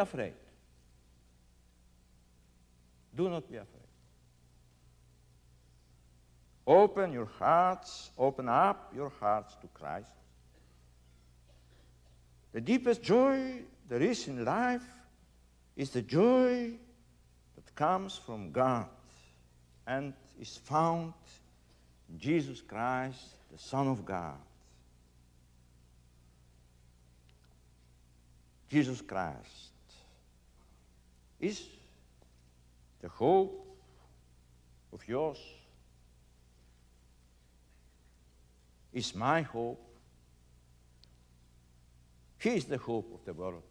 afraid. Do not be afraid. Open up your hearts to Christ. The deepest joy there is in life is the joy that comes from God and is found in Jesus Christ, the Son of God. Jesus Christ is the hope of yours, is my hope. He is the hope of the world.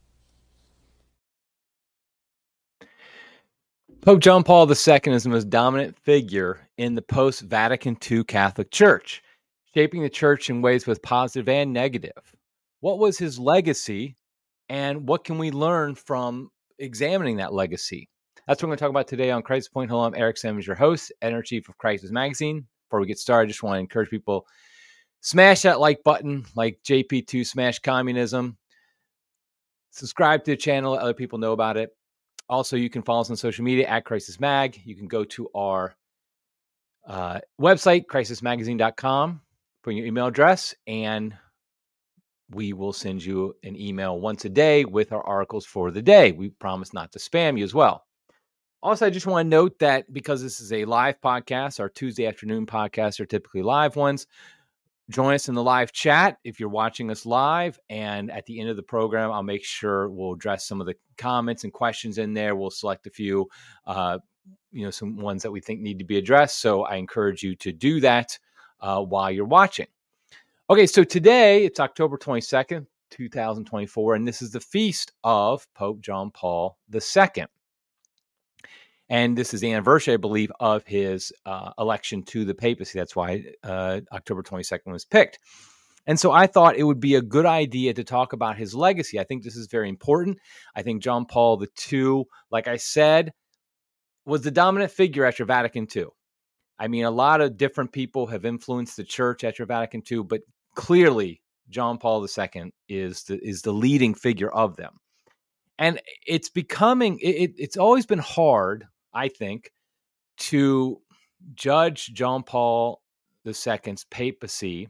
Pope John Paul II is the most dominant figure in the post-Vatican II Catholic Church, shaping the church in ways both positive and negative. What was his legacy, and what can we learn from examining that legacy? That's what we're going to talk about today on Crisis Point. Hello, I'm Eric Simmons, your host, editor-in-chief of Crisis Magazine. Before we get started, I just want to encourage people, smash that like button, like JP2 smash communism. Subscribe to the channel, let other people know about it. Also, you can follow us on social media at Crisis Mag. You can go to our website, crisismagazine.com, put in your email address, and we will send you an email once a day with our articles for the day. We promise not to spam you as well. Also, I just want to note that because this is a live podcast, our Tuesday afternoon podcasts are typically live ones. Join us in the live chat if you're watching us live. And at the end of the program, I'll make sure we'll address some of the comments and questions in there. We'll select a few, some ones that we think need to be addressed. So I encourage you to do that while you're watching. Okay, so today it's October 22nd, 2024, and this is the feast of Pope John Paul II. And this is the anniversary, I believe, of his election to the papacy. That's why October 22nd was picked. And so I thought it would be a good idea to talk about his legacy. I think this is very important. I think John Paul II, like I said, was the dominant figure after Vatican II. I mean, a lot of different people have influenced the church after Vatican II, but clearly John Paul II is the leading figure of them. And it's becoming, it's always been hard, I think, to judge John Paul II's papacy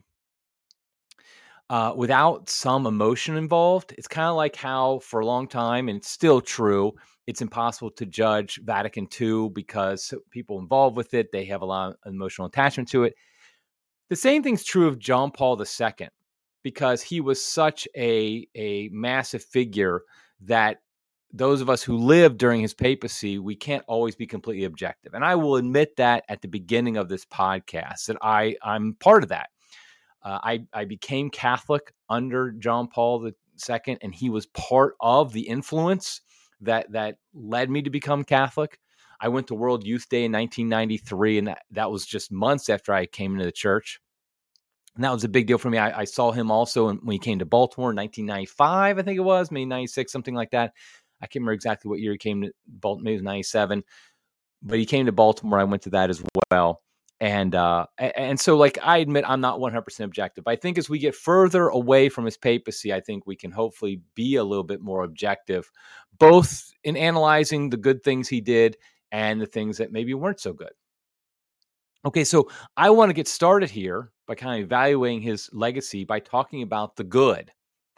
without some emotion involved. It's kind of like how for a long time, and it's still true, it's impossible to judge Vatican II because people involved with it, they have a lot of emotional attachment to it. The same thing's true of John Paul II because he was such a massive figure that those of us who lived during his papacy, we can't always be completely objective. And I will admit that at the beginning of this podcast, that I'm part of that. I became Catholic under John Paul II, and he was part of the influence that led me to become Catholic. I went to World Youth Day in 1993, and that was just months after I came into the church. And that was a big deal for me. I saw him also when he came to Baltimore in 1995, I think it was, maybe 96, something like that. I can't remember exactly what year he came to Baltimore. Maybe it was 97. But he came to Baltimore. I went to that as well. And so, like, I admit I'm not 100% objective. I think as we get further away from his papacy, I think we can hopefully be a little bit more objective, both in analyzing the good things he did and the things that maybe weren't so good. Okay, so I want to get started here by kind of evaluating his legacy by talking about the good.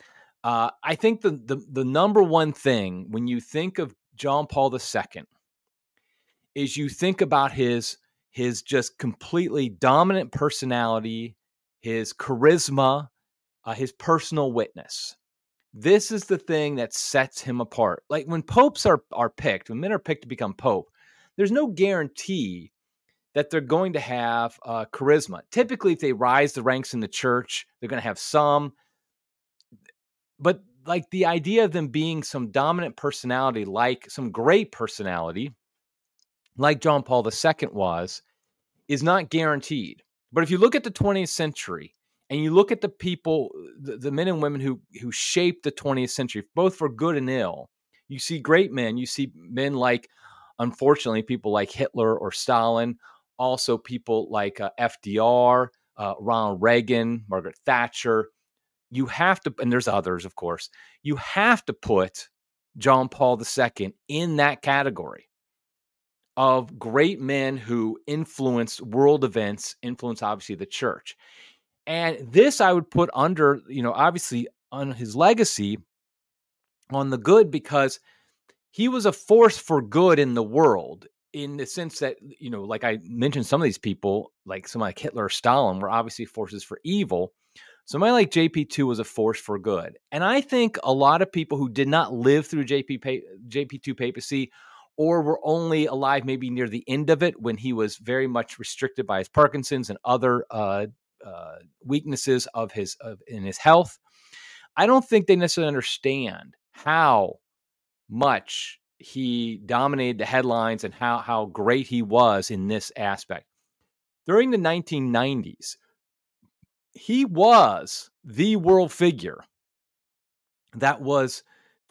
I think the number one thing when you think of John Paul II is you think about his just completely dominant personality, his charisma, his personal witness. This is the thing that sets him apart. Like when popes are picked, when men are picked to become pope, there's no guarantee that they're going to have charisma. Typically, if they rise the ranks in the church, they're going to have some. But like the idea of them being some dominant personality, like some great personality, like John Paul II was, is not guaranteed. But if you look at the 20th century and you look at the people, the men and women who shaped the 20th century, both for good and ill, you see great men. You see men like, unfortunately, people like Hitler or Stalin, also people like FDR, Ronald Reagan, Margaret Thatcher. You have to, and there's others, of course, you have to put John Paul II in that category of great men who influenced world events, influenced obviously the church. And this I would put under, obviously on his legacy on the good, because he was a force for good in the world, in the sense that, like I mentioned, some of these people, like somebody like Hitler or Stalin, were obviously forces for evil. Somebody like JP2 was a force for good. And I think a lot of people who did not live through JP2 papacy, or were only alive maybe near the end of it when he was very much restricted by his Parkinson's and other weaknesses in his health, I don't think they necessarily understand how much he dominated the headlines and how great he was in this aspect. During the 1990s, he was the world figure that was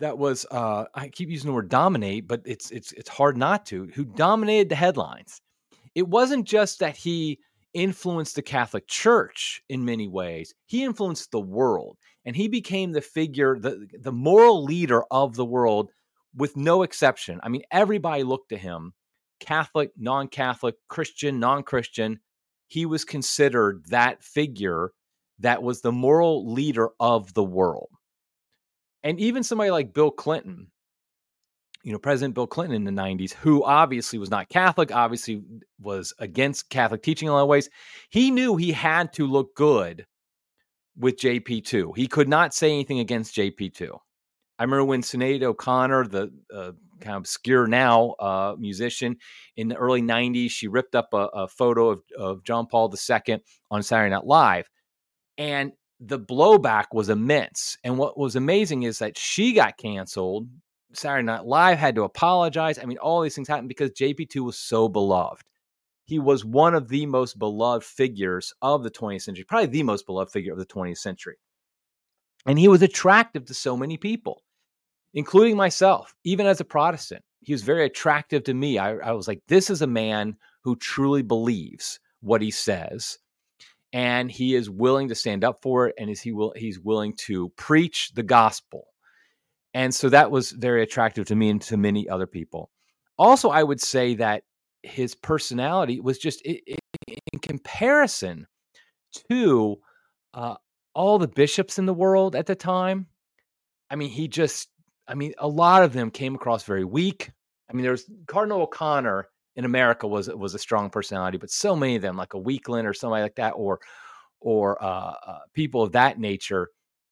I keep using the word dominate, but it's hard not to, who dominated the headlines. It wasn't just that he influenced the Catholic Church in many ways. He influenced the world, and he became the figure, the moral leader of the world, with no exception. I mean, everybody looked to him, Catholic, non-Catholic, Christian, non-Christian. He was considered that figure that was the moral leader of the world. And even somebody like Bill Clinton, President Bill Clinton in the 90s, who obviously was not Catholic, obviously was against Catholic teaching in a lot of ways, he knew he had to look good with JP2. He could not say anything against JP2. I remember when Sinead O'Connor, the kind of obscure now musician, in the early 90s, she ripped up a photo of John Paul II on Saturday Night Live. And the blowback was immense. And what was amazing is that she got canceled. Saturday Night Live had to apologize. I mean, all these things happened because JP2 was so beloved. He was one of the most beloved figures of the 20th century, probably the most beloved figure of the 20th century. And he was attractive to so many people, including myself, even as a Protestant. He was very attractive to me. I was like, this is a man who truly believes what he says, and he is willing to stand up for it, and he's willing to preach the gospel. And so that was very attractive to me and to many other people. Also, I would say that his personality was just, in comparison to all the bishops in the world at the time, I mean, a lot of them came across very weak. I mean, there's Cardinal O'Connor in America was a strong personality, but so many of them, like a Weakland or somebody like that, or people of that nature,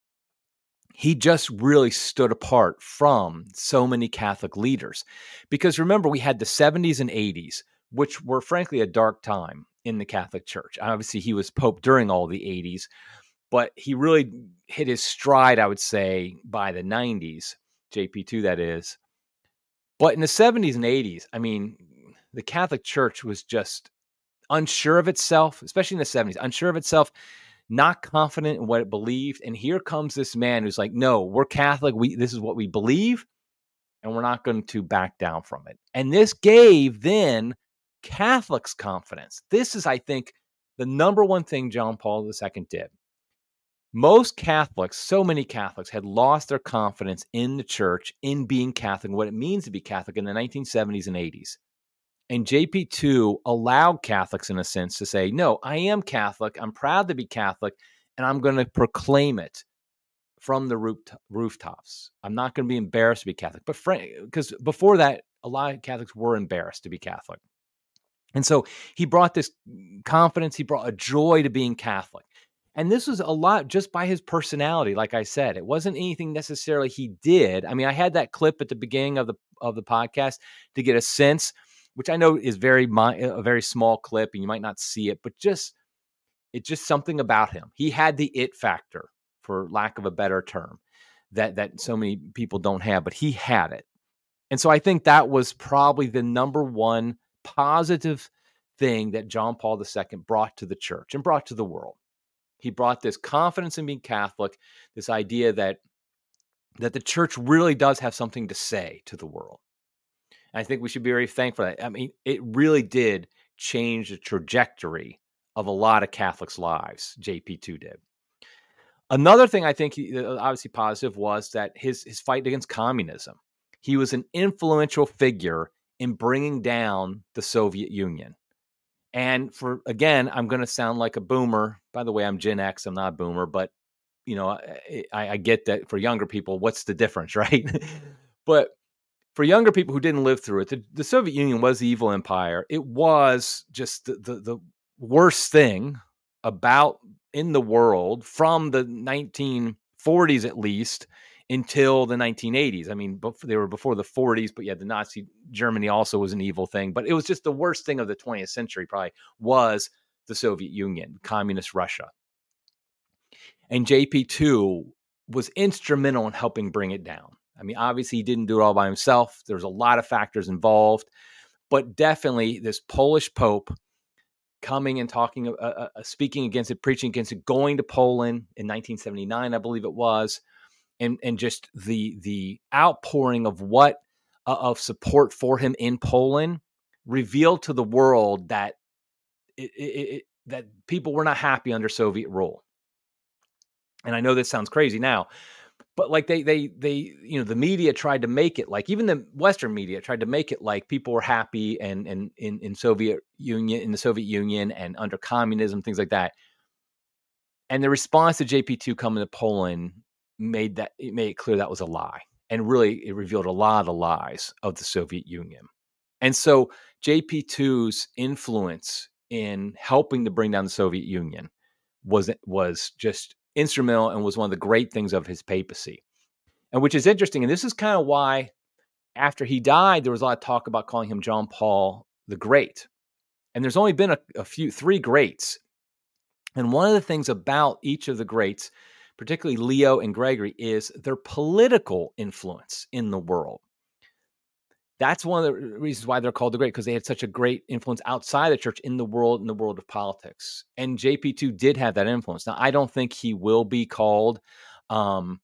he just really stood apart from so many Catholic leaders. Because remember, we had the 70s and 80s, which were frankly a dark time in the Catholic Church. Obviously, he was Pope during all the 80s, but he really hit his stride, I would say, by the 90s, JP2 that is. But in the 70s and 80s, I mean, the Catholic Church was just unsure of itself, especially in the 70s, unsure of itself, not confident in what it believed. And here comes this man who's like, no, we're Catholic. This is what we believe, and we're not going to back down from it. And this gave then Catholics confidence. This is, I think, the number one thing John Paul II did. Most Catholics, so many Catholics, had lost their confidence in the church, in being Catholic, and what it means to be Catholic in the 1970s and 80s. And JP2 allowed Catholics, in a sense, to say, no, I am Catholic. I'm proud to be Catholic, and I'm going to proclaim it from the rooftops. I'm not going to be embarrassed to be Catholic. But because before that, a lot of Catholics were embarrassed to be Catholic. And so he brought this confidence. He brought a joy to being Catholic. And this was a lot just by his personality. Like I said, it wasn't anything necessarily he did. I mean, I had that clip at the beginning of the podcast to get a sense, which I know is a very small clip and you might not see it, but it's just something about him. He had the it factor, for lack of a better term, that so many people don't have, but he had it. And so I think that was probably the number one positive thing that John Paul II brought to the church and brought to the world. He brought this confidence in being Catholic, this idea that the church really does have something to say to the world. I think we should be very thankful for that. I mean, it really did change the trajectory of a lot of Catholics' lives. JP2 did. Another thing I think obviously positive was that his fight against communism. he was an influential figure in bringing down the Soviet Union. And again, I'm going to sound like a boomer. By the way, I'm Gen X. I'm not a boomer, but I get that for younger people, what's the difference, right? But for younger people who didn't live through it, the Soviet Union was the evil empire. It was just the worst thing about in the world from the 1940s, at least, until the 1980s. I mean, they were before the 40s, but yeah, the Nazi Germany also was an evil thing. But it was just the worst thing of the 20th century, probably, was the Soviet Union, communist Russia. And JP2 was instrumental in helping bring it down. I mean, obviously, he didn't do it all by himself. There's a lot of factors involved, but definitely this Polish Pope coming and talking, speaking against it, preaching against it, going to Poland in 1979, I believe it was, and just the outpouring of support for him in Poland revealed to the world that that people were not happy under Soviet rule. And I know this sounds crazy now, but like they the media tried to make it like, even the Western media tried to make it like people were happy and in the Soviet Union and under communism, things like that. And the response to JP2 coming to Poland made it clear that was a lie. And really, it revealed a lot of the lies of the Soviet Union. And so JP2's influence in helping to bring down the Soviet Union was just instrumental and was one of the great things of his papacy. And which is interesting. And this is kind of why after he died, there was a lot of talk about calling him John Paul the Great. And there's only been three greats. And one of the things about each of the greats, particularly Leo and Gregory, is their political influence in the world. That's one of the reasons why they're called the Great, because they had such a great influence outside the church in the world of politics. And JP2 did have that influence. Now, I don't think he will be called, I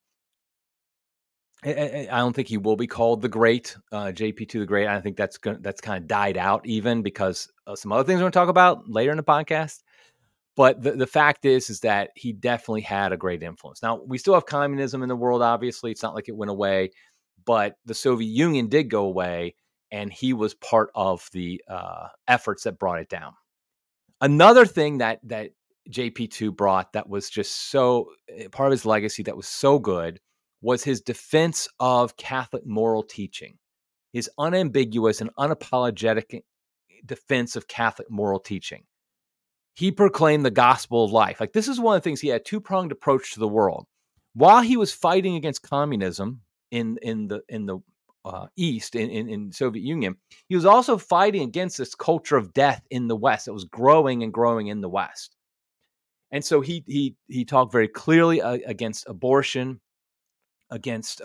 don't think he will be called the Great, JP2 the Great. I think that's kind of died out, even because of some other things we're going to talk about later in the podcast. But the fact is that he definitely had a great influence. Now, we still have communism in the world, obviously. It's not like it went away. But the Soviet Union did go away, and he was part of the efforts that brought it down. Another thing that JP2 brought that was just so part of his legacy that was so good was his defense of Catholic moral teaching, his unambiguous and unapologetic defense of Catholic moral teaching. He proclaimed the gospel of life. Like, this is one of the things, he had a two-pronged approach to the world. While he was fighting against communism in the East, in Soviet Union, he was also fighting against this culture of death in the West that was growing and growing in the West. And so he talked very clearly against abortion, against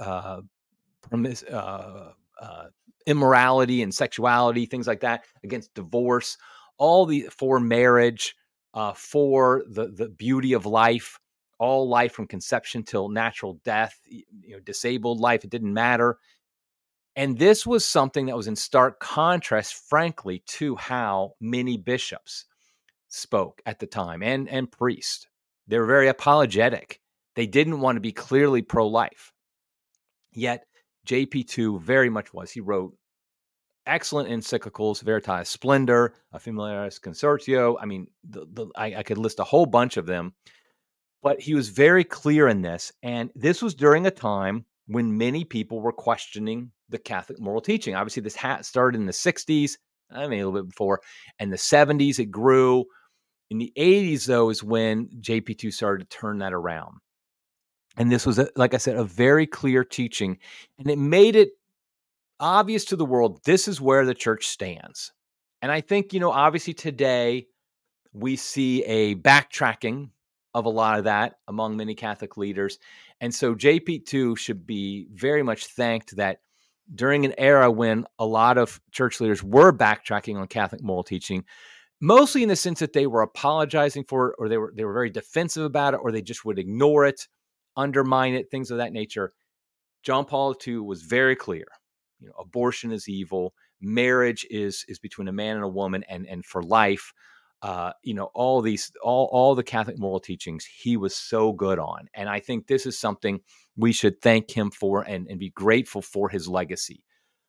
immorality and sexuality, things like that, against divorce, for marriage, for the beauty of life, all life from conception till natural death, disabled life, it didn't matter. And this was something that was in stark contrast, frankly, to how many bishops spoke at the time and priests. They were very apologetic. They didn't want to be clearly pro-life. Yet JP2 very much was. He wrote excellent encyclicals, Veritatis Splendor, Familiaris Consortio. I mean, I could list a whole bunch of them, but he was very clear in this. And this was during a time when many people were questioning the Catholic moral teaching. Obviously, this started in the 60s, a little bit before, and the 70s, it grew. In the 80s, though, is when JP2 started to turn that around. And this was, like I said, a very clear teaching, and it made it obvious to the world, this is where the church stands. And I think, obviously today we see a backtracking of a lot of that among many Catholic leaders. And so JP2 should be very much thanked that during an era when a lot of church leaders were backtracking on Catholic moral teaching, mostly in the sense that they were apologizing for it, or they were very defensive about it, or they just would ignore it, undermine it, things of that nature. John Paul II was very clear. Abortion is evil. Marriage is between a man and a woman, and for life. all the Catholic moral teachings he was so good on. And I think this is something we should thank him for and be grateful for his legacy.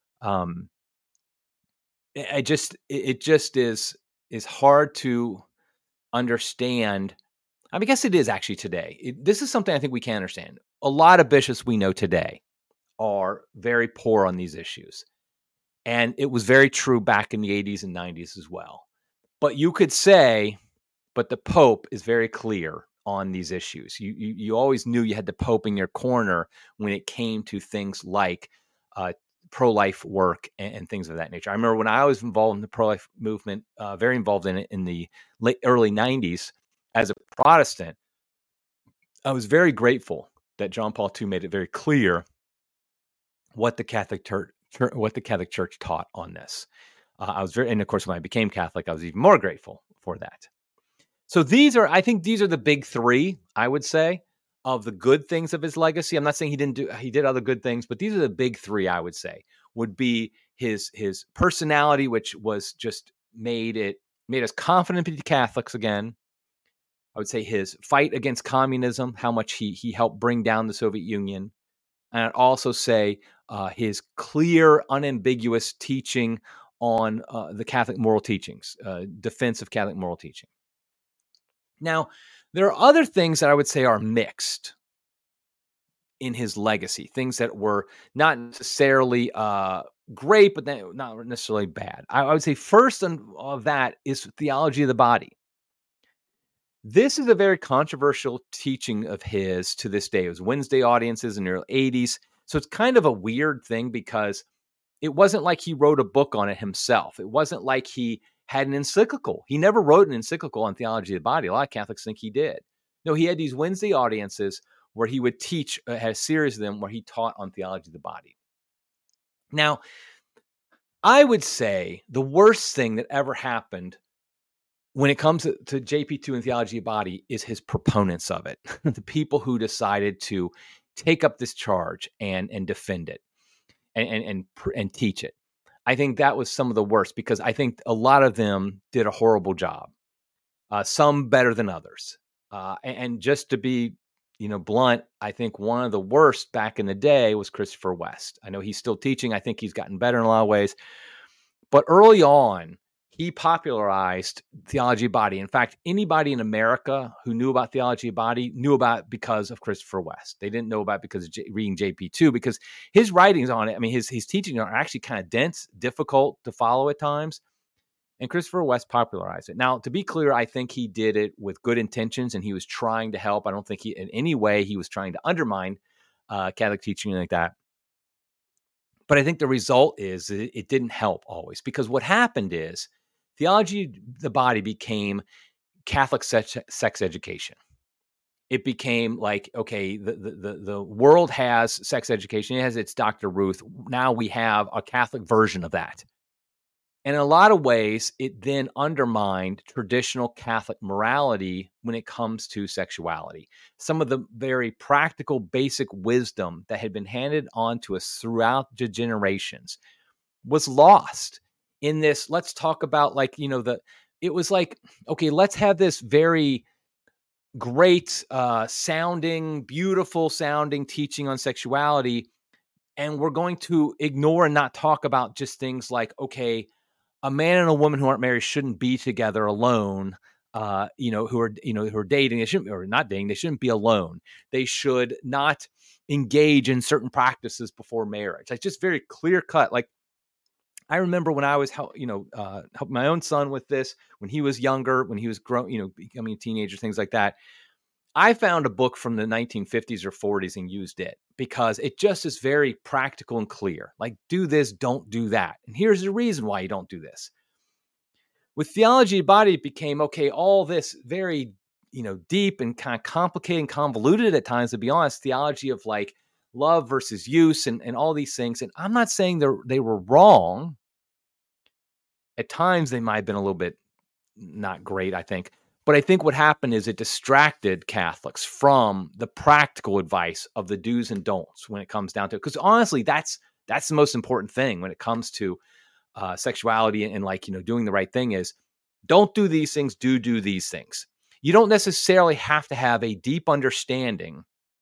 It just is hard to understand. I guess it is actually today. This is something I think we can understand. A lot of bishops we know today are very poor on these issues. And it was very true back in the 80s and 90s as well. But you could say, but the Pope is very clear on these issues. You always knew you had the Pope in your corner when it came to things like pro-life work and things of that nature. I remember when I was involved in the pro-life movement, very involved in it in the early 90s as a Protestant, I was very grateful that John Paul II made it very clear what the Catholic Church taught on this. And of course, when I became Catholic, I was even more grateful for that. So I think these are the big three, I would say, of the good things of his legacy. I'm not saying he did other good things, but these are the big three, I would say, would be his personality, which was just made us confident to be Catholics again. I would say his fight against communism, how much he helped bring down the Soviet Union. And I'd also say his clear, unambiguous teaching on the Catholic moral teachings, defense of Catholic moral teaching. Now, there are other things that I would say are mixed in his legacy, things that were not necessarily great, but not necessarily bad. I would say first of that is theology of the body. This is a very controversial teaching of his to this day. It was Wednesday audiences in the early 80s. So it's kind of a weird thing because it wasn't like he wrote a book on it himself. It wasn't like he had an encyclical. He never wrote an encyclical on theology of the body. A lot of Catholics think he did. No, he had these Wednesday audiences where he would teach, had a series of them where he taught on theology of the body. Now, I would say the worst thing that ever happened when it comes to JP2 and theology of the body is his proponents of it, the people who decided to take up this charge and defend it and teach it. I think that was some of the worst because I think a lot of them did a horrible job, some better than others. And just to be, blunt, I think one of the worst back in the day was Christopher West. I know he's still teaching. I think he's gotten better in a lot of ways. But early on, he popularized theology of body. In fact, anybody in America who knew about theology of body knew about it because of Christopher West. They didn't know about it because of reading JP2, because his writings on it, his teachings are actually kind of dense, difficult to follow at times. And Christopher West popularized it. Now, to be clear, I think he did it with good intentions and he was trying to help. I don't think in any way he was trying to undermine Catholic teaching like that. But I think the result is it didn't help always, because what happened is theology of the body became Catholic sex education. It became like, okay, the world has sex education. It has its Dr. Ruth. Now we have a Catholic version of that. And in a lot of ways, it then undermined traditional Catholic morality when it comes to sexuality. Some of the very practical, basic wisdom that had been handed on to us throughout the generations was lost in this. Let's talk about it was like, okay, let's have this very great sounding, beautiful sounding teaching on sexuality. And we're going to ignore and not talk about just things like, okay, a man and a woman who aren't married shouldn't be together alone. Who are dating, they shouldn't, or not dating, they shouldn't be alone. They should not engage in certain practices before marriage. Like, just very clear cut. Like, I remember when I was, helping my own son with this when he was younger, when he was becoming a teenager, things like that. I found a book from the 1950s or 40s and used it because it just is very practical and clear. Like, do this, don't do that. And here's the reason why you don't do this. With theology of the body, it became, okay, all this very, deep and kind of complicated and convoluted at times, to be honest, theology of like love versus use and all these things. And I'm not saying they were wrong. At times they might have been a little bit not great, I think. But I think what happened is it distracted Catholics from the practical advice of the do's and don'ts when it comes down to it. Because honestly, that's the most important thing when it comes to sexuality and doing the right thing is Don't do these things, do these things. You don't necessarily have to have a deep understanding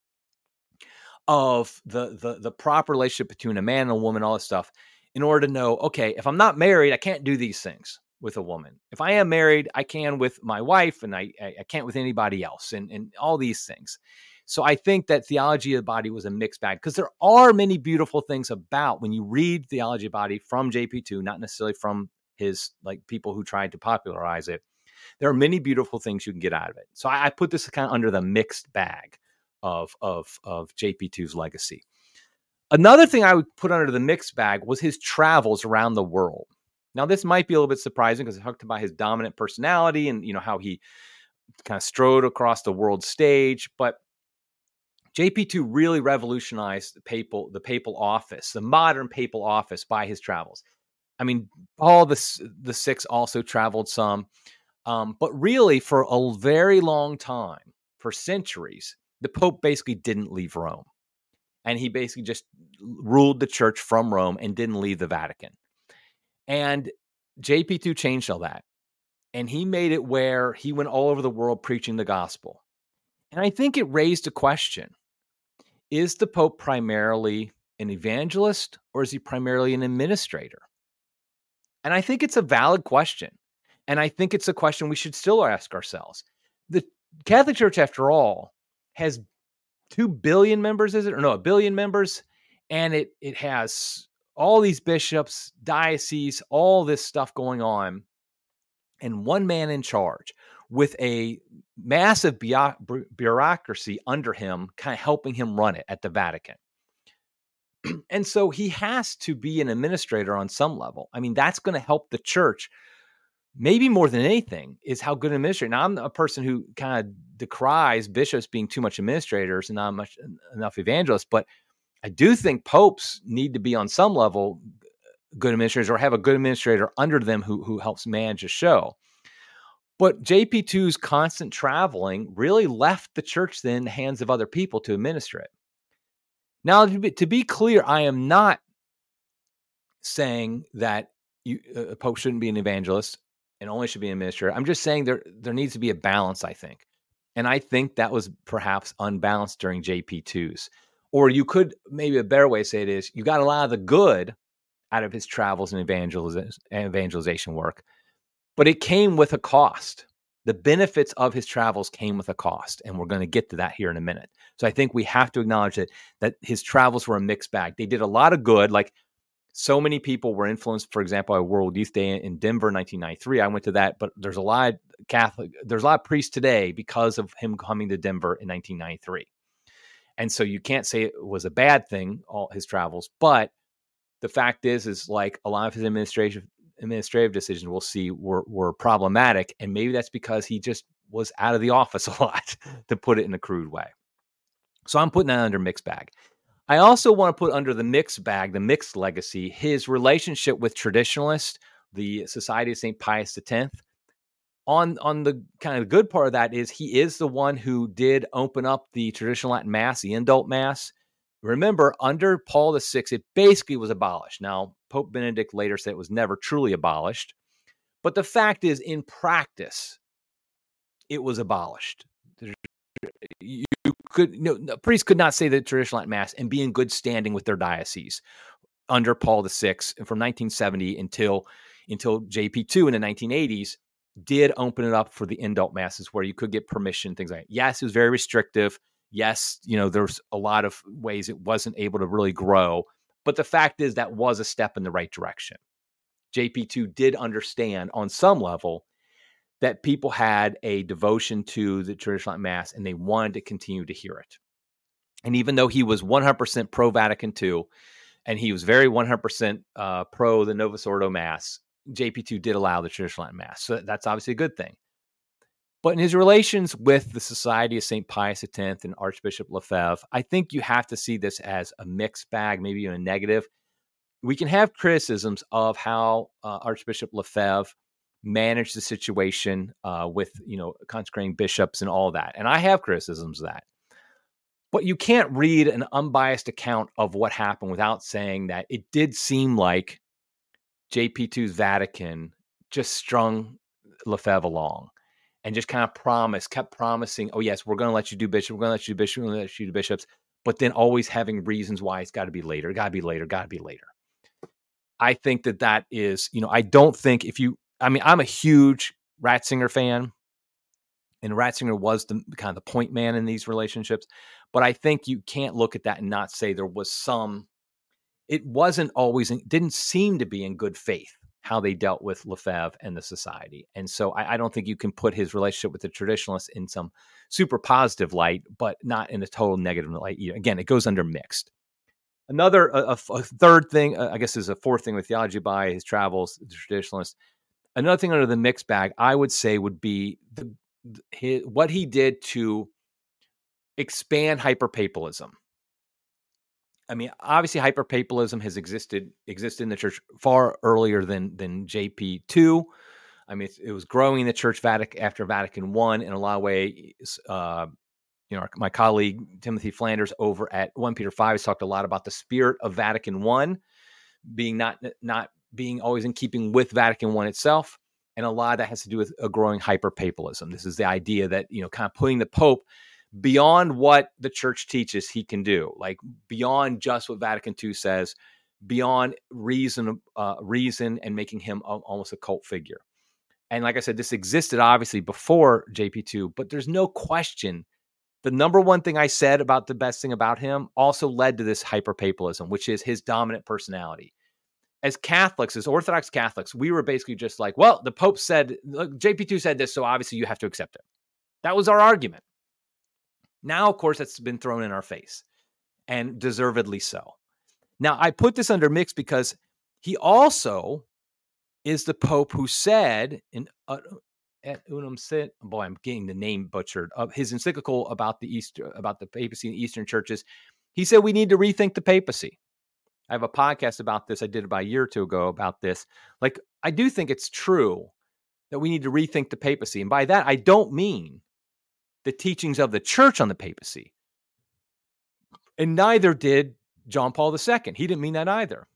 of the proper relationship between a man and a woman, all this stuff, in order to know, okay, if I'm not married, I can't do these things with a woman. If I am married, I can with my wife, and I can't with anybody else, and all these things. So I think that Theology of the Body was a mixed bag, because there are many beautiful things about when you read Theology of the Body from JP2, not necessarily from his like people who tried to popularize it. There are many beautiful things you can get out of it. So I put this kind of under the mixed bag of JP2's legacy. Another thing I would put under the mixed bag was his travels around the world. Now, this might be a little bit surprising because I talked about his dominant personality and, how he kind of strode across the world stage. But JP2 really revolutionized the papal office, the modern papal office, by his travels. I mean, Paul the Sixth also traveled some, but really for a very long time, for centuries, the Pope basically didn't leave Rome. And he basically just ruled the church from Rome and didn't leave the Vatican. And JP2 changed all that. And he made it where he went all over the world preaching the gospel. And I think it raised a question. Is the Pope primarily an evangelist, or is he primarily an administrator? And I think it's a valid question. And I think it's a question we should still ask ourselves. The Catholic Church, after all, has 2 billion members, is it? Or no, 1 billion members. And it has all these bishops, dioceses, all this stuff going on, and one man in charge with a massive bureaucracy under him, kind of helping him run it at the Vatican. And so he has to be an administrator on some level. I mean, that's going to help the church. Maybe more than anything is how good an administrator. Now, I'm a person who kind of decries bishops being too much administrators and not enough evangelists, but I do think popes need to be on some level good administrators, or have a good administrator under them who helps manage a show. But JP2's constant traveling really left the church then in the hands of other people to administer it. Now, to be clear, I am not saying that a pope shouldn't be an evangelist and only should be an administrator. I'm just saying there needs to be a balance, I think. And I think that was perhaps unbalanced during JP2's. Or you could, maybe a better way to say it is, you got a lot of the good out of his travels and evangelization work, but it came with a cost. The benefits of his travels came with a cost, and we're going to get to that here in a minute. So I think we have to acknowledge that his travels were a mixed bag. They did a lot of good, like so many people were influenced, for example, by World Youth Day in Denver in 1993. I went to that, but there's a lot of priests today because of him coming to Denver in 1993. And so you can't say it was a bad thing, all his travels, but the fact is like a lot of his administrative decisions we'll see were problematic. And maybe that's because he just was out of the office a lot, to put it in a crude way. So I'm putting that under mixed bag. I also want to put under the mixed bag, the mixed legacy, his relationship with traditionalists, the Society of St. Pius X. On the kind of good part of that is he is the one who did open up the traditional Latin Mass, the Indult Mass. Remember, under Paul VI, it basically was abolished. Now, Pope Benedict later said it was never truly abolished. But the fact is, in practice, it was abolished. A priest could not say the traditional Latin Mass and be in good standing with their diocese under Paul VI from 1970 until JP2 in the 1980s did open it up for the Indult Masses, where you could get permission, things like that. Yes, it was very restrictive. Yes, there's a lot of ways it wasn't able to really grow. But the fact is that was a step in the right direction. JP2 did understand on some level that people had a devotion to the traditional Latin Mass and they wanted to continue to hear it. And even though he was 100% pro-Vatican II, and he was very 100% pro the Novus Ordo Mass, JP2 did allow the traditional Latin Mass. So that's obviously a good thing. But in his relations with the Society of St. Pius X and Archbishop Lefebvre, I think you have to see this as a mixed bag, maybe even a negative. We can have criticisms of how Archbishop Lefebvre managed the situation with, consecrating bishops and all that. And I have criticisms of that. But you can't read an unbiased account of what happened without saying that it did seem like JP2's Vatican just strung Lefebvre along and just kind of kept promising, oh, yes, we're going to let you do bishop. We're going to let you do bishop. We're going to let you do bishops. But then always having reasons why it's got to be later, got to be later, got to be later. I think that is, I don't think I'm a huge Ratzinger fan, and Ratzinger was the kind of the point man in these relationships. But I think you can't look at that and not say there was it wasn't always, didn't seem to be in good faith how they dealt with Lefebvre and the society. And so I don't think you can put his relationship with the traditionalists in some super positive light, but not in a total negative light. Again, it goes under mixed. Another, a third thing, I guess is a fourth thing with Theology by his travels, the traditionalist. Another thing under the mixed bag, I would say, would be what he did to expand hyperpapalism. I mean, obviously, hyperpapalism has existed in the church far earlier than JP2. I mean, it was growing in the church after Vatican I in a lot of ways. My colleague Timothy Flanders over at 1 Peter 5 has talked a lot about the spirit of Vatican I being not being always in keeping with Vatican I itself, and a lot of that has to do with a growing hyperpapalism. This is the idea that kind of putting the Pope beyond what the church teaches he can do, like beyond just what Vatican II says, beyond reason, and making him almost a cult figure. And like I said, this existed obviously before JP2, but there's no question. The number one thing I said about the best thing about him also led to this hyperpapalism, which is his dominant personality. As Catholics, as Orthodox Catholics, we were basically just like, well, the Pope said, look, JP2 said this, so obviously you have to accept it. That was our argument. Now, of course, that's been thrown in our face, and deservedly so. Now, I put this under mixed because he also is the Pope who said in Et Unum Sit, boy, I'm getting the name butchered, of his encyclical about the papacy and Eastern churches. He said we need to rethink the papacy. I have a podcast about this. I did about a year or two ago about this. Like, I do think it's true that we need to rethink the papacy. And by that, I don't mean the teachings of the church on the papacy. And neither did John Paul II. He didn't mean that either.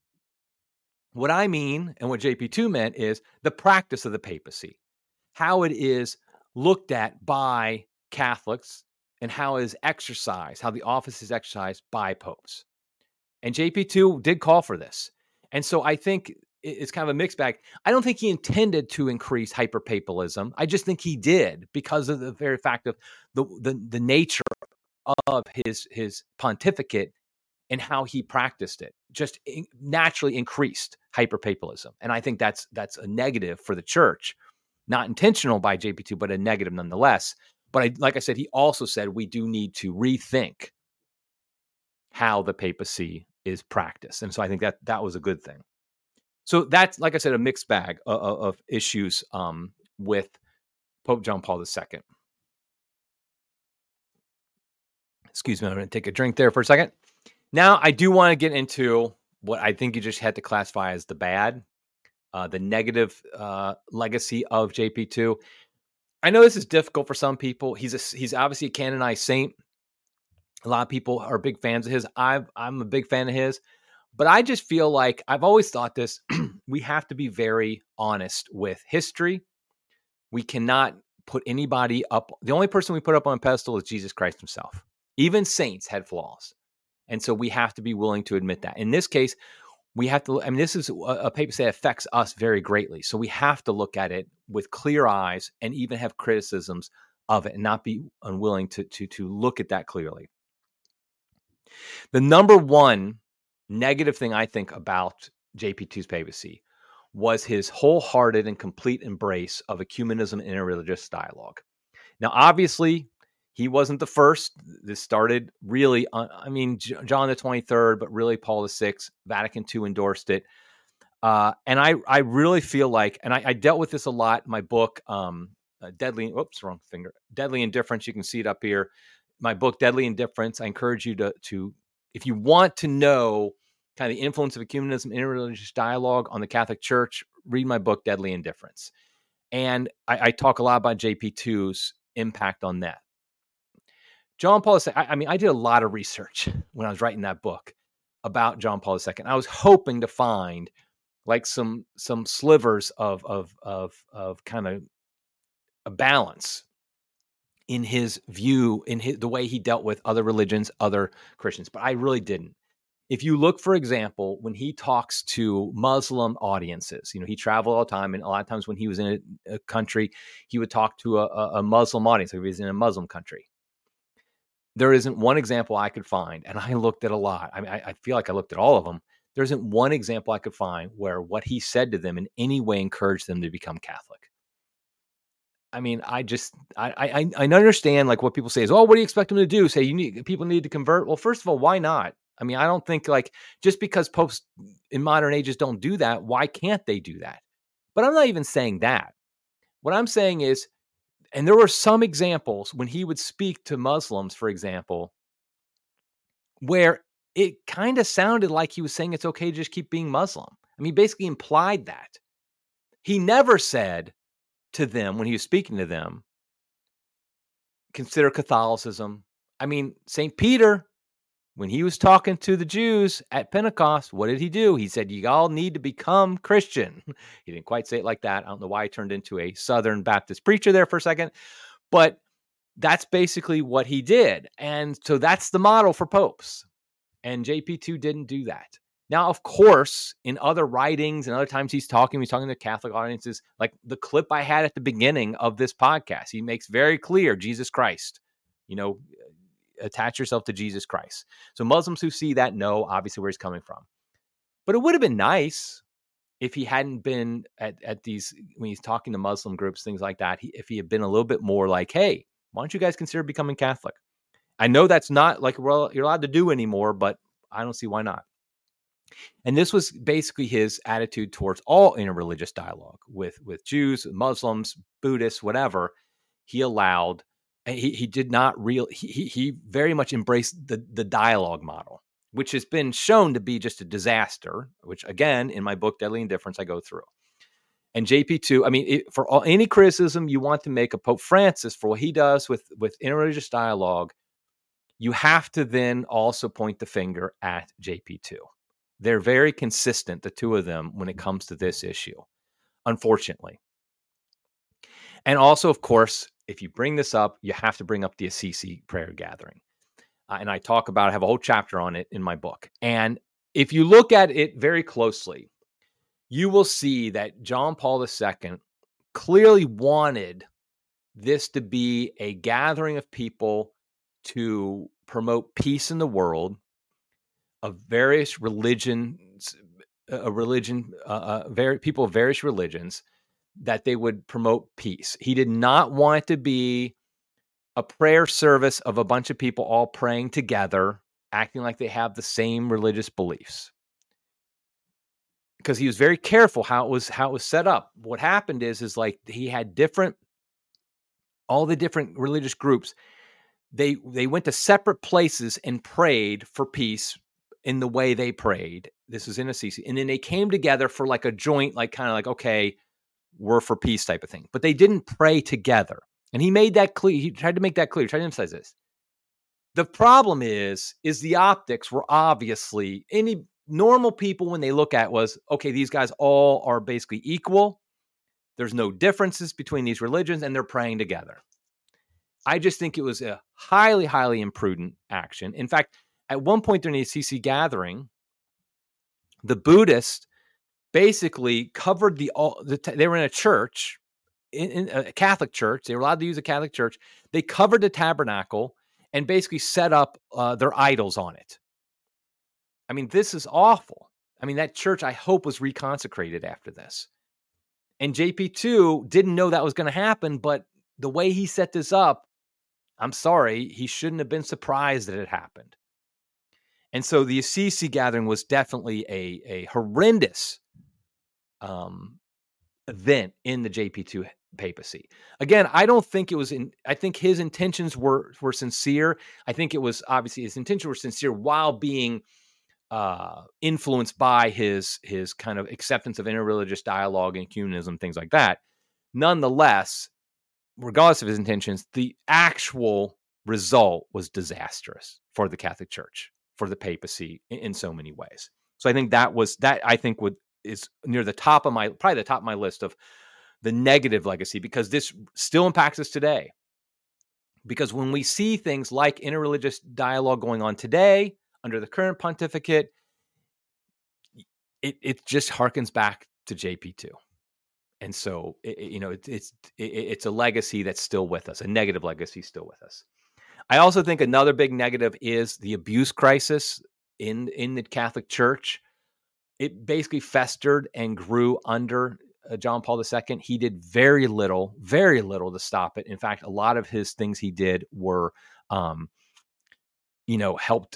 What I mean, and what JP2 meant, is the practice of the papacy, how it is looked at by Catholics, and how it is exercised, how the office is exercised by popes. And JP2 did call for this. And so I think it's kind of a mixed bag. I don't think he intended to increase hyperpapalism. I just think he did because of the very fact of the nature of his pontificate and how he practiced it. Just naturally increased hyperpapalism. And I think that's a negative for the church. Not intentional by JP2, but a negative nonetheless. But like I said, he also said we do need to rethink how the papacy is practiced. And so I think that was a good thing. So that's, like I said, a mixed bag of issues with Pope John Paul II. Excuse me, I'm going to take a drink there for a second. Now, I do want to get into what I think you just had to classify as the bad, the negative legacy of JP2. I know this is difficult for some people. He's obviously a canonized saint. A lot of people are big fans of his. I'm a big fan of his. But I just feel like, I've always thought this, we have to be very honest with history. We cannot put anybody up. The only person we put up on a pedestal is Jesus Christ himself. Even saints had flaws. And so we have to be willing to admit that. In this case, we have to, this is a papacy that affects us very greatly. So we have to look at it with clear eyes and even have criticisms of it and not be unwilling to look at that clearly. The number one negative thing I think about JP2's papacy was his wholehearted and complete embrace of ecumenism and interreligious dialogue. Now, obviously, he wasn't the first. This started really, John the 23rd, but really Paul VI, Vatican II endorsed it. And I really feel like, and I dealt with this a lot in my book, Deadly Indifference. You can see it up here. My book, Deadly Indifference. I encourage you to if you want to know kind of the influence of ecumenism, interreligious dialogue on the Catholic Church, read my book, Deadly Indifference. And I talk a lot about JP2's impact on that. John Paul II, I did a lot of research when I was writing that book about John Paul II. I was hoping to find like some slivers of kind of a balance in his view, in the way he dealt with other religions, other Christians. But I really didn't. If you look, for example, when he talks to Muslim audiences, he traveled all the time. And a lot of times when he was in a country, he would talk to a Muslim audience if he was in a Muslim country. There isn't one example I could find. And I looked at a lot. I mean, I feel like I looked at all of them. There isn't one example I could find where what he said to them in any way encouraged them to become Catholic. I mean, I understand like what people say is, oh, what do you expect them to do? Say people need to convert. Well, first of all, why not? I mean, I don't think like just because popes in modern ages don't do that, why can't they do that? But I'm not even saying that. What I'm saying is, and there were some examples when he would speak to Muslims, for example, where it kind of sounded like he was saying it's okay to just keep being Muslim. I mean, basically implied that. He never said to them when he was speaking to them, consider Catholicism. I mean, St. Peter, when he was talking to the Jews at Pentecost, what did he do? He said, you all need to become Christian. He didn't quite say it like that. I don't know why he turned into a Southern Baptist preacher there for a second, but that's basically what he did. And so that's the model for popes. And JP2 didn't do that. Now, of course, in other writings and other times he's talking to Catholic audiences, like the clip I had at the beginning of this podcast, he makes very clear Jesus Christ, attach yourself to Jesus Christ. So Muslims who see that know obviously where he's coming from. But it would have been nice if he hadn't been at these, when he's talking to Muslim groups, things like that, if he had been a little bit more like, hey, why don't you guys consider becoming Catholic? I know that's not like, well, you're allowed to do anymore, but I don't see why not. And this was basically his attitude towards all interreligious dialogue with Jews, Muslims, Buddhists, whatever. He allowed, he did not he very much embraced the dialogue model, which has been shown to be just a disaster, which again, in my book, Deadly Indifference, I go through. And JP2, I mean, for any criticism you want to make of Pope Francis for what he does with interreligious dialogue, you have to then also point the finger at JP2. They're very consistent, the two of them, when it comes to this issue, unfortunately. And also, of course, if you bring this up, you have to bring up the Assisi prayer gathering. And I talk about it, I have a whole chapter on it in my book. And if you look at it very closely, you will see that John Paul II clearly wanted this to be a gathering of people to promote peace in the world, of various religions, people of various religions, that they would promote peace. He did not want it to be a prayer service of a bunch of people all praying together, acting like they have the same religious beliefs. Because he was very careful how it was set up. What happened is like he had all the different religious groups. They went to separate places and prayed for peace in the way they prayed. This is in Assisi. And then they came together for like a joint, like kind of like, okay, we're for peace type of thing. But they didn't pray together. And he made that clear. He tried to make that clear. He tried to emphasize this. The problem is the optics were obviously, any normal people when they look at was, okay, these guys all are basically equal. There's no differences between these religions and they're praying together. I just think it was a highly, highly imprudent action. In fact, at one point during the Assisi gathering, the Buddhists basically covered they were in a church, in a Catholic church. They were allowed to use a Catholic church. They covered the tabernacle and basically set up their idols on it. I mean, this is awful. I mean, that church, I hope, was reconsecrated after this. And JP2 didn't know that was going to happen, but the way he set this up, I'm sorry, he shouldn't have been surprised that it happened. And so the Assisi gathering was definitely a horrendous event in the JP2 papacy. Again, I don't think it was I think his intentions were sincere. I think it was obviously his intentions were sincere while being influenced by his kind of acceptance of interreligious dialogue and ecumenism, things like that. Nonetheless, regardless of his intentions, the actual result was disastrous for the Catholic Church, for the papacy in so many ways. So I think that is near the top of probably the top of my list of the negative legacy, because this still impacts us today. Because when we see things like interreligious dialogue going on today under the current pontificate, it just harkens back to JP2. And so, it's a legacy that's still with us, a negative legacy still with us. I also think another big negative is the abuse crisis in the Catholic Church. It basically festered and grew under John Paul II. He did very little to stop it. In fact, a lot of his things he did were, helped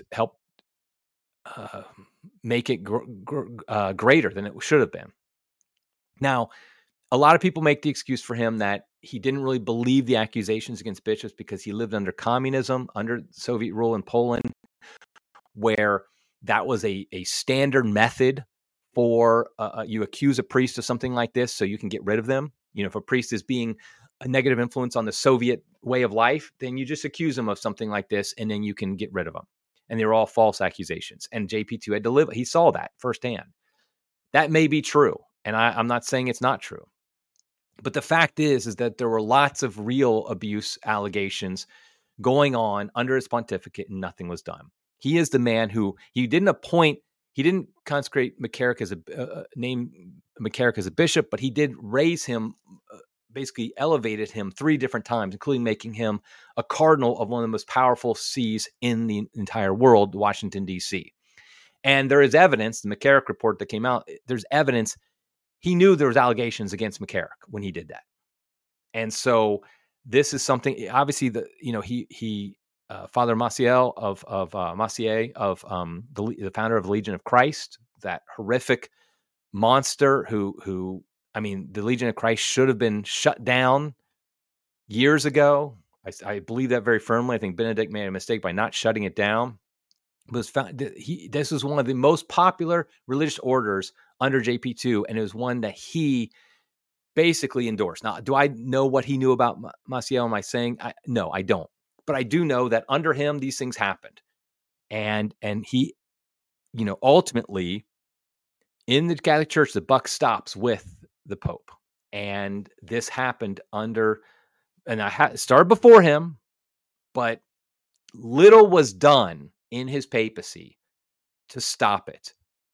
make it greater than it should have been. Now, a lot of people make the excuse for him that he didn't really believe the accusations against bishops because he lived under communism, under Soviet rule in Poland, where that was a standard method for you accuse a priest of something like this so you can get rid of them. If a priest is being a negative influence on the Soviet way of life, then you just accuse them of something like this and then you can get rid of them. And they were all false accusations. And JP2 had to live. He saw that firsthand. That may be true. And I'm not saying it's not true. But the fact is that there were lots of real abuse allegations going on under his pontificate and nothing was done. He is the man who he didn't consecrate McCarrick as name McCarrick as a bishop, but he did raise him, basically elevated him 3 different times, including making him a cardinal of one of the most powerful sees in the entire world, Washington, D.C. And there is evidence, the McCarrick report that came out, there's evidence he knew there was allegations against McCarrick when he did that. And so this is something, obviously, Father Maciel the founder of the Legion of Christ, that horrific monster who the Legion of Christ should have been shut down years ago. I believe that very firmly. I think Benedict made a mistake by not shutting it down. This was one of the most popular religious orders under JP2, and it was one that he basically endorsed. Now, do I know what he knew about Maciel? Am I saying? No, I don't. But I do know that under him, these things happened. And he, ultimately, in the Catholic Church, the buck stops with the Pope. And this happened started before him, but little was done in his papacy to stop it.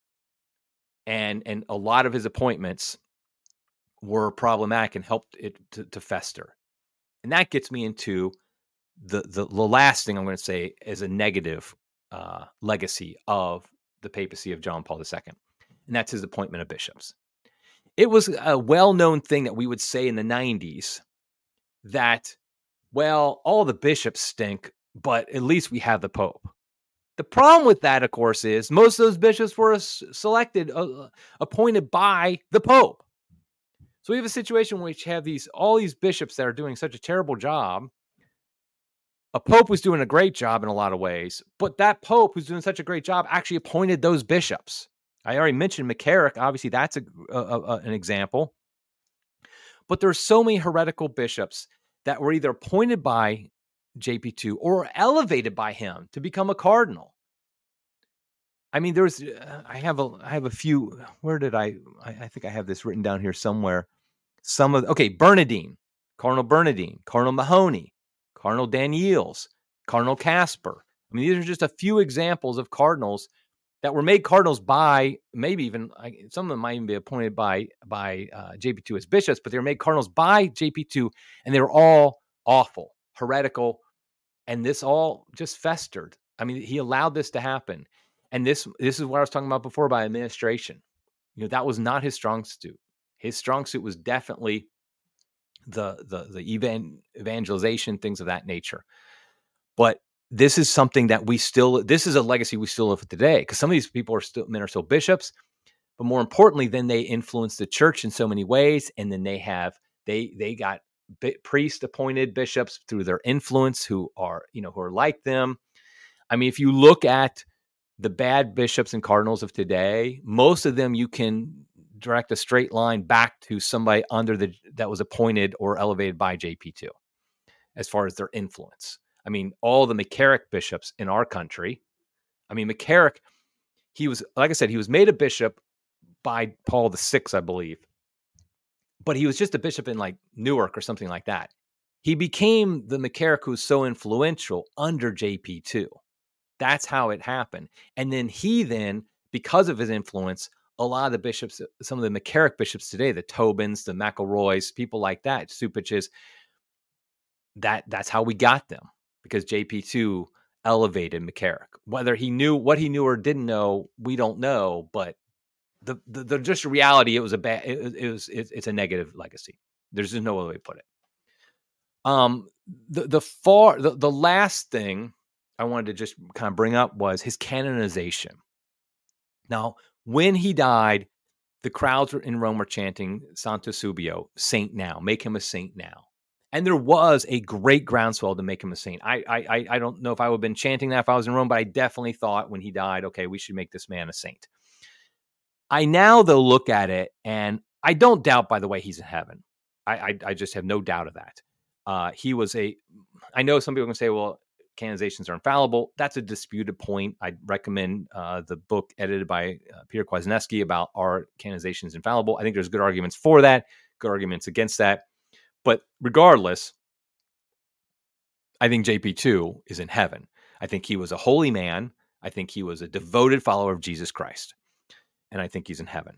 And a lot of his appointments were problematic and helped it to fester. And that gets me into the last thing I'm going to say is a negative legacy of the papacy of John Paul II. And that's his appointment of bishops. It was a well-known thing that we would say in the 90s that, well, all the bishops stink, but at least we have the Pope. The problem with that, of course, is most of those bishops were appointed by the Pope. So we have a situation in which you have all these bishops that are doing such a terrible job. A Pope was doing a great job in a lot of ways, but that Pope who's doing such a great job actually appointed those bishops. I already mentioned McCarrick. Obviously, that's an example. But there are so many heretical bishops that were either appointed by JP2 or elevated by him to become a cardinal. I mean, I have a few. Where did I think I have this written down here somewhere. Bernardine, Cardinal Bernardine, Cardinal Mahoney, Cardinal Daniels, Cardinal Casper. I mean, these are just a few examples of cardinals that were made cardinals by, maybe even some of them might even be appointed by JP2 as bishops, but they were made cardinals by JP2, and they were all awful, heretical, and this all just festered. I mean, he allowed this to happen, and this is what I was talking about before by administration. That was not his strong suit. His strong suit was definitely the evangelization, things of that nature. But this is something that this is a legacy we still live with today, because some of these people men are still bishops, but more importantly, then they influence the church in so many ways. And then they got priest appointed bishops through their influence who are like them. I mean, if you look at the bad bishops and cardinals of today, most of them you can direct a straight line back to somebody that was appointed or elevated by JP2 as far as their influence. I mean, all the McCarrick bishops in our country. I mean, McCarrick, he was, like I said, he was made a bishop by Paul VI, I believe. But he was just a bishop in like Newark or something like that. He became the McCarrick who's so influential under JP2. That's how it happened. And then because of his influence, a lot of the bishops, some of the McCarrick bishops today, the Tobins, the McElroys, people like that, Supiches, that's how we got them, because JP2 elevated McCarrick. Whether he knew what he knew or didn't know, we don't know. But the just reality, it's a negative legacy. There's just no other way to put it. The last thing I wanted to just kind of bring up was his canonization. Now, when he died, the crowds in Rome were chanting Santo Subio, saint now, make him a saint now. And there was a great groundswell to make him a saint. I don't know if I would have been chanting that if I was in Rome, but I definitely thought when he died, okay, we should make this man a saint. I now, though, look at it, and I don't doubt, by the way, he's in heaven. I just have no doubt of that. I know some people can say, well, canonizations are infallible. That's a disputed point. I recommend the book edited by Peter Kwasniewski about are canonizations infallible. I think there's good arguments for that, good arguments against that. But regardless, I think JP2 is in heaven. I think he was a holy man. I think he was a devoted follower of Jesus Christ. And I think he's in heaven.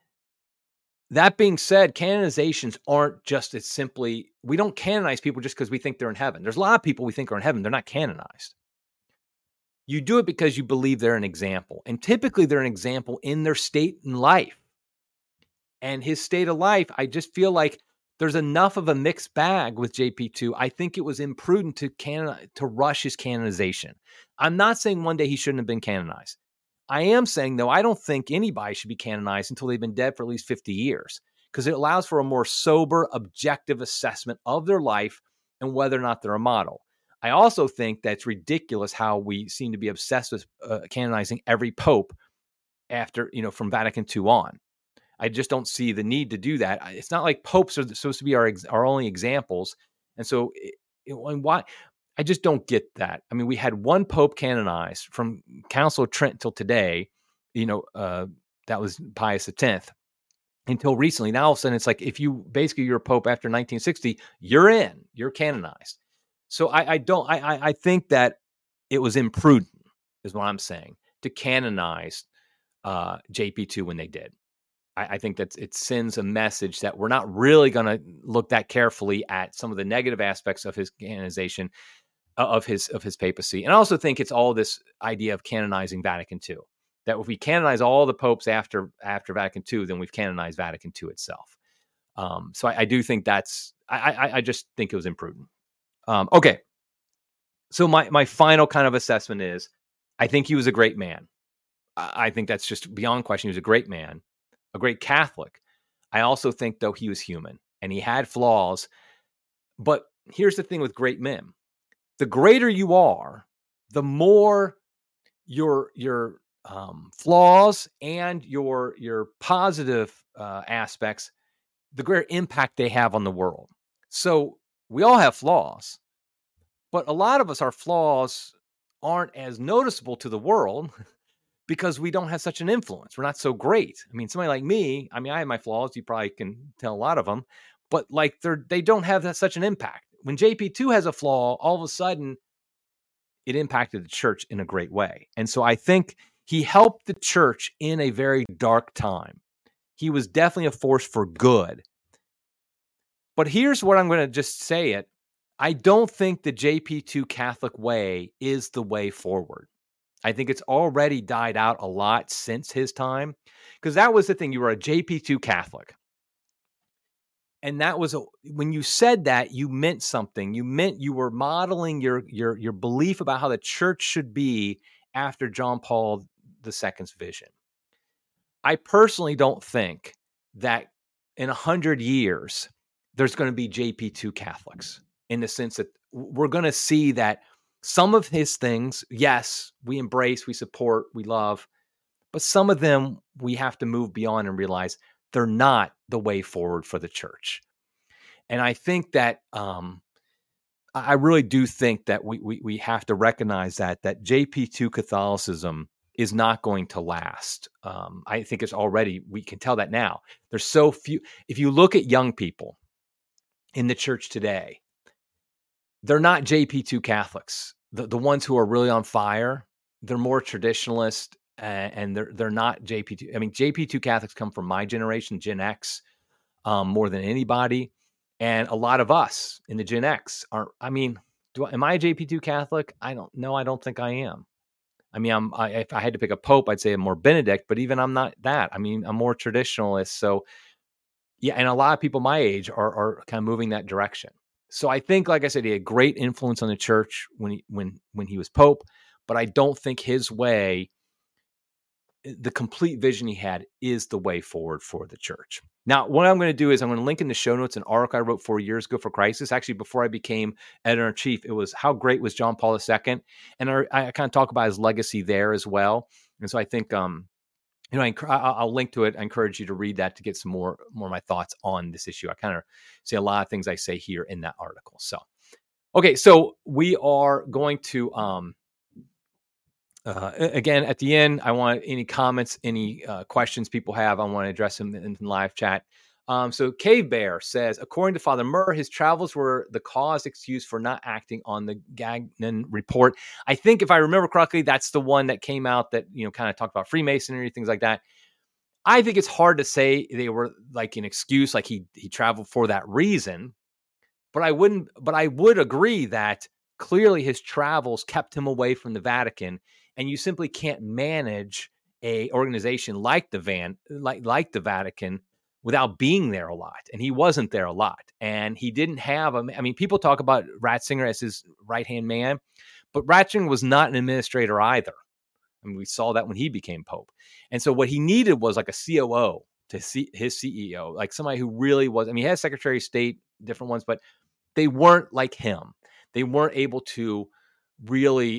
That being said, canonizations aren't just as simply, we don't canonize people just because we think they're in heaven. There's a lot of people we think are in heaven. They're not canonized. You do it because you believe they're an example. And typically they're an example in their state in life. And his state of life, I just feel like there's enough of a mixed bag with JP2. I think it was imprudent to rush his canonization. I'm not saying one day he shouldn't have been canonized. I am saying, though, I don't think anybody should be canonized until they've been dead for at least 50 years, because it allows for a more sober, objective assessment of their life and whether or not they're a model. I also think that's ridiculous how we seem to be obsessed with canonizing every pope after, from Vatican II on. I just don't see the need to do that. It's not like popes are supposed to be our only examples. And so why? I just don't get that. I mean, we had one pope canonized from Council of Trent till today, that was Pius X, until recently. Now, all of a sudden, it's like, if you're a pope after 1960, you're canonized. So I think that it was imprudent, is what I'm saying, to canonize JP2 when they did. I think that it sends a message that we're not really going to look that carefully at some of the negative aspects of his canonization, of his papacy. And I also think it's all this idea of canonizing Vatican II, that if we canonize all the popes after Vatican II, then we've canonized Vatican II itself. So I do think I just think it was imprudent. Okay. So my final kind of assessment is, I think he was a great man. I think that's just beyond question. He was a great man, a great Catholic. I also think, though, he was human and he had flaws. But here's the thing with great men. The greater you are, the more your flaws and your positive aspects, the greater impact they have on the world. So we all have flaws, but a lot of us, our flaws aren't as noticeable to the world because we don't have such an influence. We're not so great. I mean, somebody like me, I have my flaws. You probably can tell a lot of them, but like they don't have such an impact. When JP2 has a flaw, all of a sudden it impacted the church in a great way. And so I think he helped the church in a very dark time. He was definitely a force for good. But here's what I'm going to just say it. I don't think the JP2 Catholic way is the way forward. I think it's already died out a lot since his time, because that was the thing. You were a JP2 Catholic. And that was when you said that, you meant something. You meant you were modeling your belief about how the church should be after John Paul II's vision. I personally don't think that in 100 years, there's going to be JP2 Catholics, in the sense that we're going to see that some of his things, yes, we embrace, we support, we love, but some of them we have to move beyond and realize they're not the way forward for the church. And I think that I really do think that we have to recognize that JP2 Catholicism is not going to last. I think it's already, we can tell that now. There's so few. If you look at young people in the church today, they're not JP2 Catholics. The ones who are really on fire, they're more traditionalist, and they're not JP2. I mean, JP2 Catholics come from my generation, Gen X, more than anybody. And a lot of us in the Gen X aren't. I mean, am I a JP2 Catholic? I don't know. I don't think I am. I mean, if I had to pick a pope, I'd say I'm more Benedict, but even I'm not that. I mean, I'm more traditionalist. So yeah, and a lot of people my age are kind of moving that direction. So I think, like I said, he had great influence on the church when he was pope, but I don't think his way, the complete vision he had, is the way forward for the church. Now, what I'm going to do is I'm going to link in the show notes an article I wrote 4 years ago for Crisis. Actually, before I became editor-in-chief, it was How Great Was John Paul II? And I kind of talk about his legacy there as well. And so I think, I'll link to it. I encourage you to read that to get some more of my thoughts on this issue. I kind of say a lot of things I say here in that article. So, okay, so we are going to, again, at the end, I want any comments, any questions people have. I want to address them in live chat. So Cave Bear says, according to Father Murr, his travels were the cause excuse for not acting on the Gagnon report. I think if I remember correctly, that's the one that came out that, kind of talked about Freemasonry, things like that. I think it's hard to say they were like an excuse, like he traveled for that reason. But I would agree that clearly his travels kept him away from the Vatican, and you simply can't manage a organization like the Vatican without being there a lot. And he wasn't there a lot. And he didn't have, people talk about Ratzinger as his right-hand man, but Ratzinger was not an administrator either. I mean, we saw that when he became Pope. And so what he needed was like a COO to see his CEO, like somebody who really was, he had Secretary of State, different ones, but they weren't like him. They weren't able to really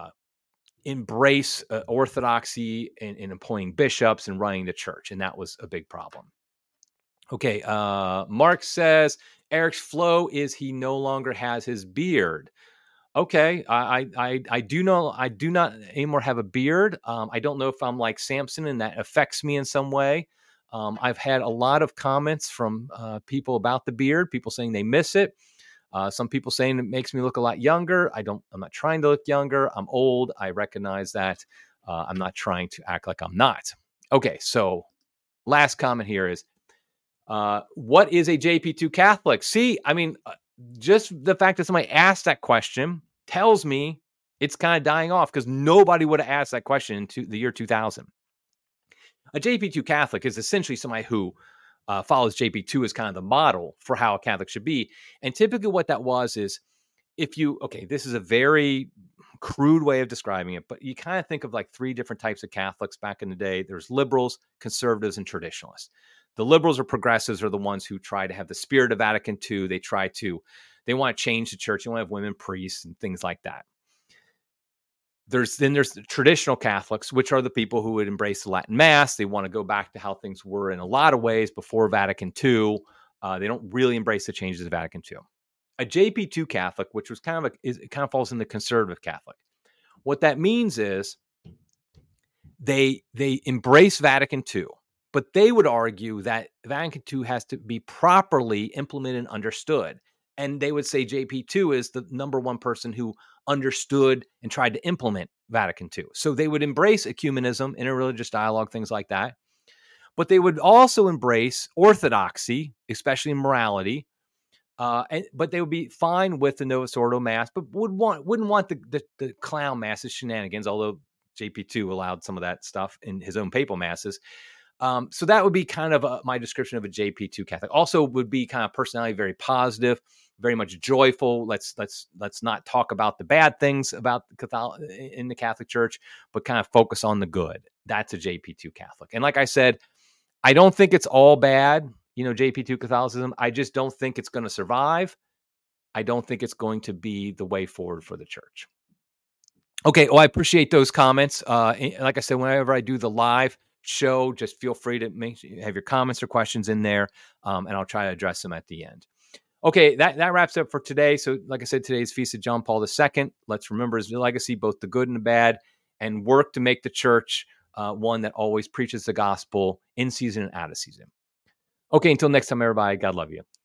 embrace orthodoxy in appointing bishops and running the church. And that was a big problem. Okay. Mark says, Eric's flow is he no longer has his beard. Okay. I do not anymore have a beard. I don't know if I'm like Samson and that affects me in some way. I've had a lot of comments from people about the beard, people saying they miss it. Some people saying it makes me look a lot younger. I'm not trying to look younger. I'm old. I recognize that. I'm not trying to act like I'm not. Okay. So last comment here is, what is a JP2 Catholic? See, just the fact that somebody asked that question tells me it's kind of dying off, because nobody would have asked that question in the year 2000. A JP2 Catholic is essentially somebody who follows JP2 as kind of the model for how a Catholic should be. And typically what that was is, this is a very crude way of describing it, but you kind of think of like 3 different types of Catholics back in the day. There's liberals, conservatives, and traditionalists. The liberals or progressives are the ones who try to have the spirit of Vatican II. They want to change the church. They want to have women priests and things like that. There's the traditional Catholics, which are the people who would embrace the Latin Mass. They want to go back to how things were in a lot of ways before Vatican II. They don't really embrace the changes of Vatican II. A JP2 Catholic, which was it kind of falls in the conservative Catholic. What that means is they embrace Vatican II, but they would argue that Vatican II has to be properly implemented and understood. And they would say JP2 is the number one person who understood and tried to implement Vatican II. So they would embrace ecumenism, interreligious dialogue, things like that. But they would also embrace orthodoxy, especially in morality. But they would be fine with the Novus Ordo Mass, but wouldn't want the clown masses shenanigans, although JP2 allowed some of that stuff in his own papal masses. So that would be kind of my description of a JP2 Catholic. Also would be kind of personality, very positive, very much joyful. Let's not talk about the bad things about in the Catholic Church, but kind of focus on the good. That's a JP2 Catholic. And like I said, I don't think it's all bad, JP2 Catholicism. I just don't think it's going to survive. I don't think it's going to be the way forward for the church. Okay. Well, I appreciate those comments. Like I said, whenever I do the live show, just feel free to have your comments or questions in there, and I'll try to address them at the end. Okay, that wraps up for today. So like I said, today's Feast of John Paul II. Let's remember his legacy, both the good and the bad, and work to make the church one that always preaches the gospel in season and out of season. Okay, until next time, everybody, God love you.